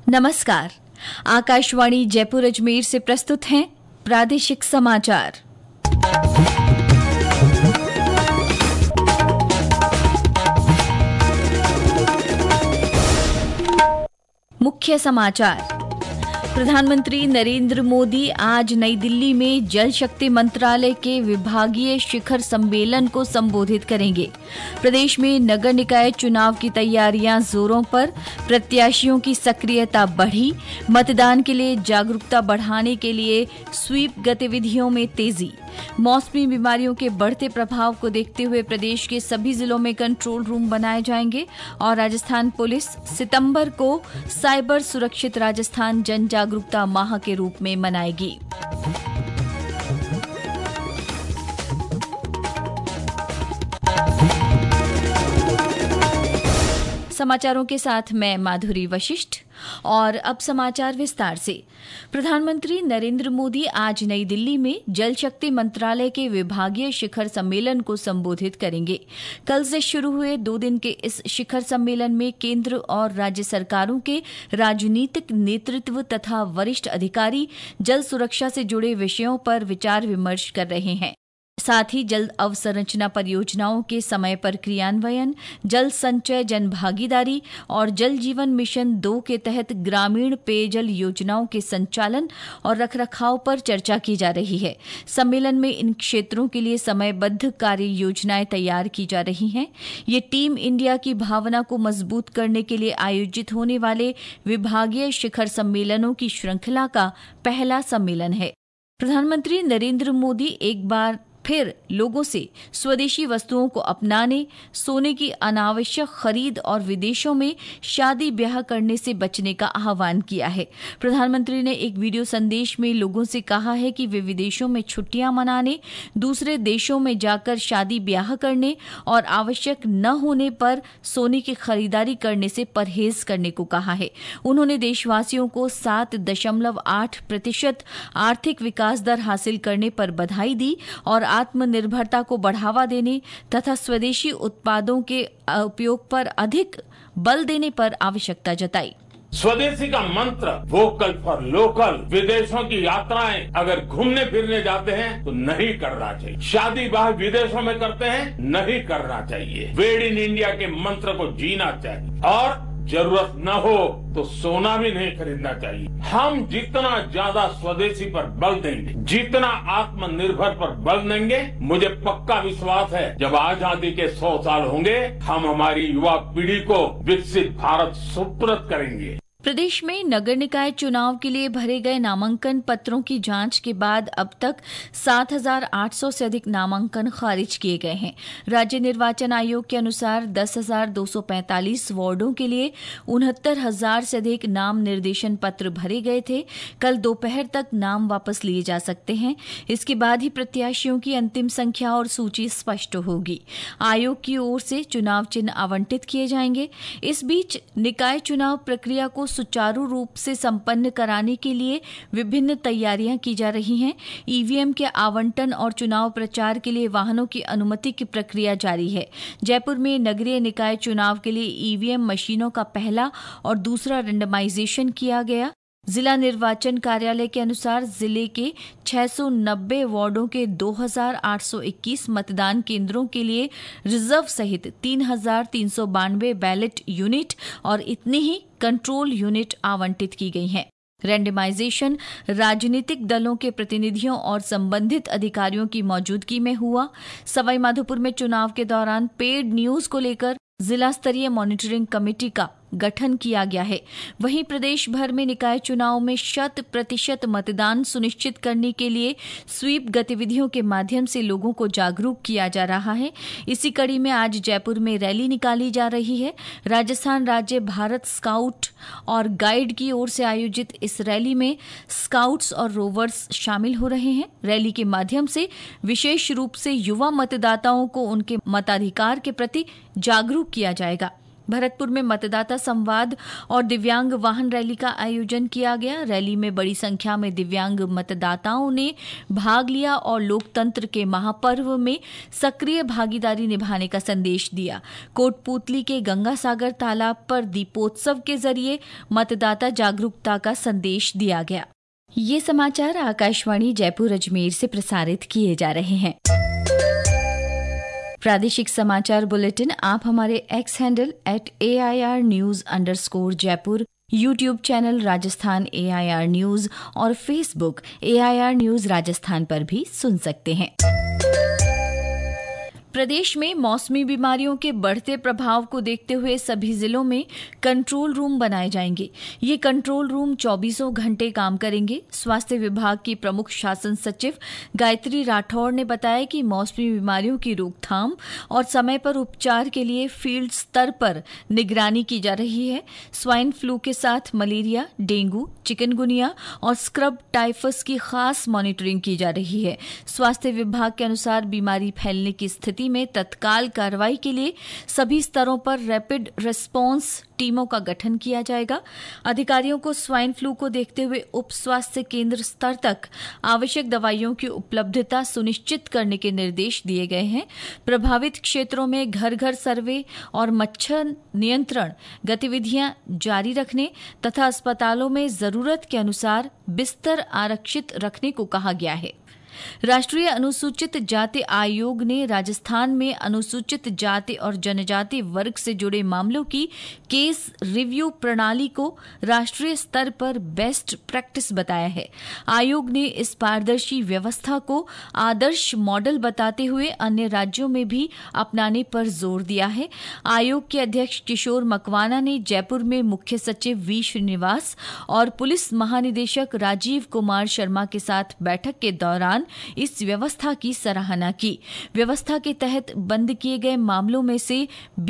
नमस्कार। आकाशवाणी जयपुर अजमेर से प्रस्तुत हैं प्रादेशिक समाचार। मुख्य समाचार। प्रधानमंत्री नरेंद्र मोदी आज नई दिल्ली में जल शक्ति मंत्रालय के विभागीय शिखर सम्मेलन को संबोधित करेंगे। प्रदेश में नगर निकाय चुनाव की तैयारियां जोरों पर, प्रत्याशियों की सक्रियता बढ़ी। मतदान के लिए जागरूकता बढ़ाने के लिए स्वीप गतिविधियों में तेजी। मौसमी बीमारियों के बढ़ते प्रभाव को देखते हुए प्रदेश के सभी जिलों में कंट्रोल रूम बनाए जाएंगे। और राजस्थान पुलिस सितंबर को साइबर सुरक्षित राजस्थान जन जागरूकता माह के रूप में मनाएगी। समाचारों के साथ मैं माधुरी वशिष्ठ। और अब समाचार विस्तार से। प्रधानमंत्री नरेंद्र मोदी आज नई दिल्ली में जल शक्ति मंत्रालय के विभागीय शिखर सम्मेलन को संबोधित करेंगे। कल से शुरू हुए 2 दिन के इस शिखर सम्मेलन में केंद्र और राज्य सरकारों के राजनीतिक नेतृत्व तथा वरिष्ठ अधिकारी जल सुरक्षा से जुड़े विषयों पर विचार विमर्श कर रहे हैं। साथ ही जल अवसंरचना परियोजनाओं के समय पर क्रियान्वयन, जल संचय जन भागीदारी और जल जीवन मिशन 2 के तहत ग्रामीण पेयजल योजनाओं के संचालन और रखरखाव पर चर्चा की जा रही है। सम्मेलन में इन क्षेत्रों के लिए समयबद्ध कार्य योजनाएं तैयार की जा रही हैं। ये टीम इंडिया की भावना को मजबूत करने के लिए आयोजित होने वाले विभागीय शिखर सम्मेलनों की श्रृंखला का पहला सम्मेलन है। प्रधानमंत्री नरेंद्र मोदी एक बार फिर लोगों से स्वदेशी वस्तुओं को अपनाने, सोने की अनावश्यक खरीद और विदेशों में शादी ब्याह करने से बचने का आह्वान किया है। प्रधानमंत्री ने एक वीडियो संदेश में लोगों से कहा है कि वे विदेशों में छुट्टियां मनाने, दूसरे देशों में जाकर शादी ब्याह करने और आवश्यक न होने पर सोने की खरीदारी करने से परहेज करने को कहा है। उन्होंने देशवासियों को 7.8% आर्थिक विकास दर हासिल करने पर बधाई दी और आत्मनिर्भरता को बढ़ावा देने तथा स्वदेशी उत्पादों के उपयोग पर अधिक बल देने पर आवश्यकता जताई। स्वदेशी का मंत्र वोकल फॉर लोकल। विदेशों की यात्राएं अगर घूमने फिरने जाते हैं तो नहीं करना चाहिए। शादी ब्याह विदेशों में करते हैं, नहीं करना चाहिए। मेड इन इंडिया के मंत्र को जीना चाहिए और जरूरत न हो तो सोना भी नहीं खरीदना चाहिए। हम जितना ज्यादा स्वदेशी पर बल देंगे, जितना आत्मनिर्भर पर बल देंगे, मुझे पक्का विश्वास है जब आजादी के 100 साल होंगे, हम हमारी युवा पीढ़ी को विकसित भारत सुपुर्द करेंगे। प्रदेश में नगर निकाय चुनाव के लिए भरे गए नामांकन पत्रों की जांच के बाद अब तक 7,800 से अधिक नामांकन खारिज किए गए हैं। राज्य निर्वाचन आयोग के अनुसार 10,245 वार्डों के लिए 69,000 से अधिक नाम निर्देशन पत्र भरे गए थे। कल दोपहर तक नाम वापस लिए जा सकते हैं। इसके बाद ही प्रत्याशियों की अंतिम संख्या और सूची स्पष्ट होगी। आयोग की ओर से चुनाव चिन्ह आवंटित किए जाएंगे। इस बीच निकाय चुनाव प्रक्रिया को सुचारू रूप से संपन्न कराने के लिए विभिन्न तैयारियां की जा रही हैं। ईवीएम के आवंटन और चुनाव प्रचार के लिए वाहनों की अनुमति की प्रक्रिया जारी है। जयपुर में नगरीय निकाय चुनाव के लिए ईवीएम मशीनों का पहला और दूसरा रेंडमाइजेशन किया गया। जिला निर्वाचन कार्यालय के अनुसार जिले के 690 वार्डों के 2,821 मतदान केंद्रों के लिए रिजर्व सहित 3,392 बैलेट यूनिट और इतनी ही कंट्रोल यूनिट आवंटित की गई हैं। रेंडमाइजेशन राजनीतिक दलों के प्रतिनिधियों और संबंधित अधिकारियों की मौजूदगी में हुआ। सवाईमाधोपुर में चुनाव के दौरान पेड न्यूज को लेकर जिला स्तरीय मॉनिटरिंग कमेटी का गठन किया गया है। वहीं प्रदेश भर में निकाय चुनाव में 100% मतदान सुनिश्चित करने के लिए स्वीप गतिविधियों के माध्यम से लोगों को जागरूक किया जा रहा है। इसी कड़ी में आज जयपुर में रैली निकाली जा रही है। राजस्थान राज्य भारत स्काउट और गाइड की ओर से आयोजित इस रैली में स्काउट्स और रोवर्स शामिल हो रहे हैं। रैली के माध्यम से विशेष रूप से युवा मतदाताओं को उनके मताधिकार के प्रति जागरूक किया जाएगा। भरतपुर में मतदाता संवाद और दिव्यांग वाहन रैली का आयोजन किया गया। रैली में बड़ी संख्या में दिव्यांग मतदाताओं ने भाग लिया और लोकतंत्र के महापर्व में सक्रिय भागीदारी निभाने का संदेश दिया। कोटपूतली के गंगासागर तालाब पर दीपोत्सव के जरिए मतदाता जागरूकता का संदेश दिया गया। ये समाचार आकाशवाणी जयपुर अजमेर से प्रसारित किए जा रहे हैं। प्रादेशिक समाचार बुलेटिन आप हमारे X handle @AIR_News_Jaipur, YouTube channel Rajasthan AIR news और फेसबुक AIR न्यूज राजस्थान पर भी सुन सकते हैं। प्रदेश में मौसमी बीमारियों के बढ़ते प्रभाव को देखते हुए सभी जिलों में कंट्रोल रूम बनाए जाएंगे। ये कंट्रोल रूम 24 घंटे काम करेंगे। स्वास्थ्य विभाग की प्रमुख शासन सचिव गायत्री राठौड़ ने बताया कि मौसमी बीमारियों की रोकथाम और समय पर उपचार के लिए फील्ड स्तर पर निगरानी की जा रही है। स्वाइन फ्लू के साथ मलेरिया, डेंगू, चिकनगुनिया और स्क्रब टाइफस की खास मॉनिटरिंग की जा रही है। स्वास्थ्य विभाग के अनुसार बीमारी फैलने की स्थिति में तत्काल कार्रवाई के लिए सभी स्तरों पर रैपिड रिस्पांस टीमों का गठन किया जाएगा। अधिकारियों को स्वाइन फ्लू को देखते हुए उप स्वास्थ्य केंद्र स्तर तक आवश्यक दवाइयों की उपलब्धता सुनिश्चित करने के निर्देश दिए गए हैं। प्रभावित क्षेत्रों में घर घर सर्वे और मच्छर नियंत्रण गतिविधियां जारी रखने तथा अस्पतालों में जरूरत के अनुसार बिस्तर आरक्षित रखने को कहा गया है। राष्ट्रीय अनुसूचित जाति आयोग ने राजस्थान में अनुसूचित जाति और जनजाति वर्ग से जुड़े मामलों की केस रिव्यू प्रणाली को राष्ट्रीय स्तर पर बेस्ट प्रैक्टिस बताया है। आयोग ने इस पारदर्शी व्यवस्था को आदर्श मॉडल बताते हुए अन्य राज्यों में भी अपनाने पर जोर दिया है। आयोग के अध्यक्ष किशोर मकवाना ने जयपुर में मुख्य सचिव वी श्रीनिवास और पुलिस महानिदेशक राजीव कुमार शर्मा के साथ बैठक के दौरान इस व्यवस्था की सराहना की। व्यवस्था के तहत बंद किए गए मामलों में से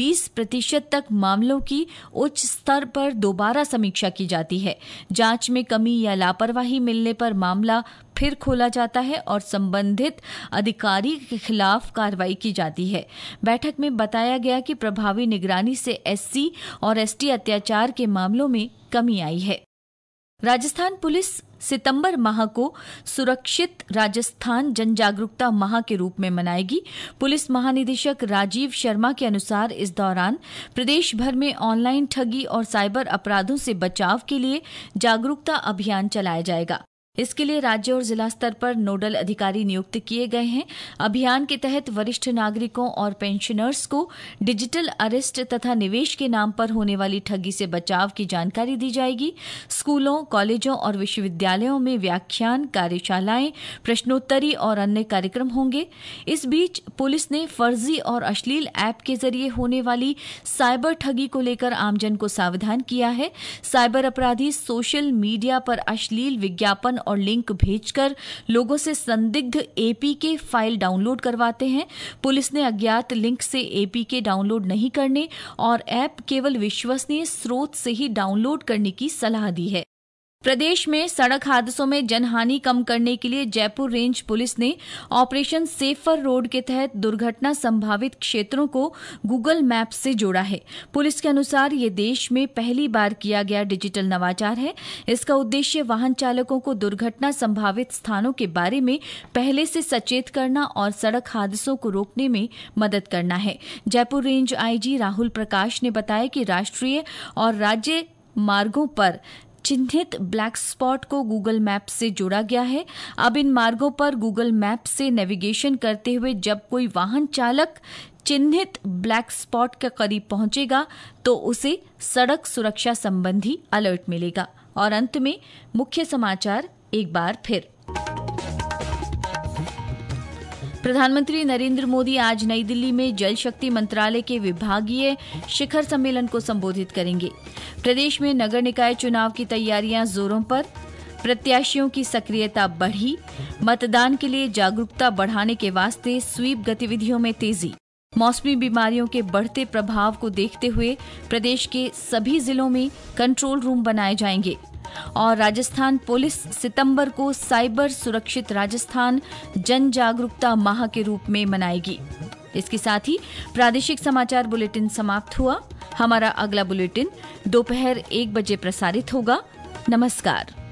20% तक मामलों की उच्च स्तर पर दोबारा समीक्षा की जाती है। जांच में कमी या लापरवाही मिलने पर मामला फिर खोला जाता है और संबंधित अधिकारी के खिलाफ कार्रवाई की जाती है। बैठक में बताया गया कि प्रभावी निगरानी से SC और ST अत्याचार के मामलों में कमी आई है। राजस्थान पुलिस सितंबर माह को सुरक्षित राजस्थान जन जागरूकता माह के रूप में मनाएगी। पुलिस महानिदेशक राजीव शर्मा के अनुसार इस दौरान प्रदेश भर में ऑनलाइन ठगी और साइबर अपराधों से बचाव के लिए जागरूकता अभियान चलाया जाएगा। इसके लिए राज्य और जिला स्तर पर नोडल अधिकारी नियुक्त किए गए हैं। अभियान के तहत वरिष्ठ नागरिकों और पेंशनर्स को डिजिटल अरेस्ट तथा निवेश के नाम पर होने वाली ठगी से बचाव की जानकारी दी जाएगी। स्कूलों, कॉलेजों और विश्वविद्यालयों में व्याख्यान, कार्यशालाएं, प्रश्नोत्तरी और अन्य कार्यक्रम होंगे। इस बीच पुलिस ने फर्जी और अश्लील ऐप के जरिए होने वाली साइबर ठगी को लेकर आमजन को सावधान किया है। साइबर अपराधी सोशल मीडिया पर अश्लील विज्ञापन और लिंक भेजकर लोगों से संदिग्ध APK फाइल डाउनलोड करवाते हैं। पुलिस ने अज्ञात लिंक से APK डाउनलोड नहीं करने और ऐप केवल विश्वसनीय स्रोत से ही डाउनलोड करने की सलाह दी है। प्रदेश में सड़क हादसों में जनहानि कम करने के लिए जयपुर रेंज पुलिस ने ऑपरेशन सेफर रोड के तहत दुर्घटना संभावित क्षेत्रों को गूगल मैप से जोड़ा है। पुलिस के अनुसार ये देश में पहली बार किया गया डिजिटल नवाचार है। इसका उद्देश्य वाहन चालकों को दुर्घटना संभावित स्थानों के बारे में पहले से सचेत करना और सड़क हादसों को रोकने में मदद करना है। जयपुर रेंज IG राहुल प्रकाश ने बताया कि राष्ट्रीय और राज्य मार्गों पर चिन्हित ब्लैक स्पॉट को गूगल मैप से जोड़ा गया है। अब इन मार्गों पर गूगल मैप से नेविगेशन करते हुए जब कोई वाहन चालक चिन्हित ब्लैक स्पॉट के करीब पहुंचेगा तो उसे सड़क सुरक्षा संबंधी अलर्ट मिलेगा। और अंत में मुख्य समाचार एक बार फिर। प्रधानमंत्री नरेंद्र मोदी आज नई दिल्ली में जल शक्ति मंत्रालय के विभागीय शिखर सम्मेलन को संबोधित करेंगे। प्रदेश में नगर निकाय चुनाव की तैयारियां जोरों पर, प्रत्याशियों की सक्रियता बढ़ी, मतदान के लिए जागरूकता बढ़ाने के वास्ते स्वीप गतिविधियों में तेजी। मौसमी बीमारियों के बढ़ते प्रभाव को देखते हुए प्रदेश के सभी जिलों में कंट्रोल रूम बनाए जाएंगे। और राजस्थान पुलिस सितंबर को साइबर सुरक्षित राजस्थान जन जागरूकता माह के रूप में मनाएगी। इसके साथ ही प्रादेशिक समाचार बुलेटिन समाप्त हुआ। हमारा अगला बुलेटिन दोपहर 1 बजे प्रसारित होगा। नमस्कार।